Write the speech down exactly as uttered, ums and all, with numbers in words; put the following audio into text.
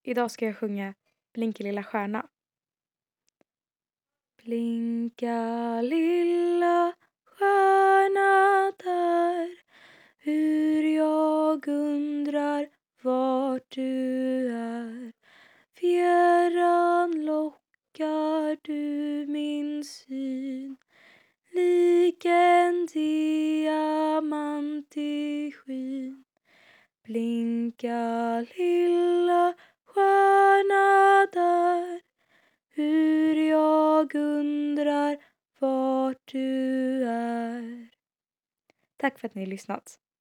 Idag ska jag sjunga Blinka lilla stjärna. Blinka lilla stjärna där, hur jag undrar vart du är. Fjärran lockar du min syn, lik en diamant i skyn. Blinka lilla stjärna där, hur jag undrar vart du är. Tack för att ni har lyssnat.